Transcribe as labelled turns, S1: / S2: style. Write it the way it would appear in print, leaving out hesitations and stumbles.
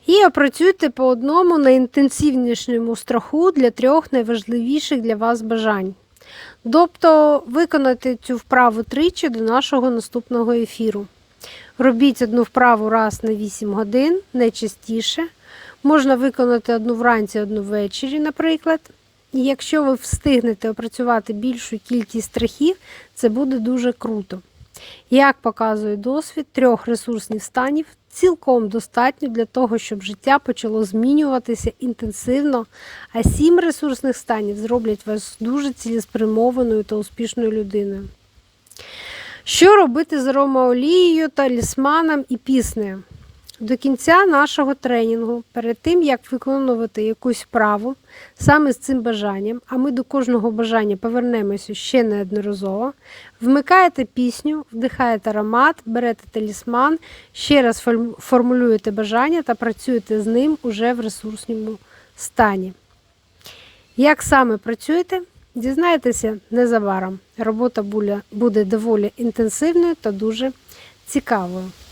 S1: І опрацюйте по одному найінтенсивнішому страху для 3 найважливіших для вас бажань. Тобто виконайте цю вправу тричі до нашого наступного ефіру. Робіть одну вправу раз на 8 годин, не частіше. Можна виконати одну вранці, одну ввечері, наприклад. І якщо ви встигнете опрацювати більшу кількість страхів, це буде дуже круто. Як показує досвід, 3 ресурсних станів цілком достатньо для того, щоб життя почало змінюватися інтенсивно, а 7 ресурсних станів зроблять вас дуже цілеспрямованою та успішною людиною. Що робити з аромаолією, талісманом і піснею? До кінця нашого тренінгу, перед тим, як виконувати якусь вправу, саме з цим бажанням, а ми до кожного бажання повернемося ще неодноразово, вмикаєте пісню, вдихаєте аромат, берете талісман, ще раз формулюєте бажання та працюєте з ним уже в ресурсному стані. Як саме працюєте? Дізнаєтеся незабаром. Робота буде доволі інтенсивною та дуже цікавою.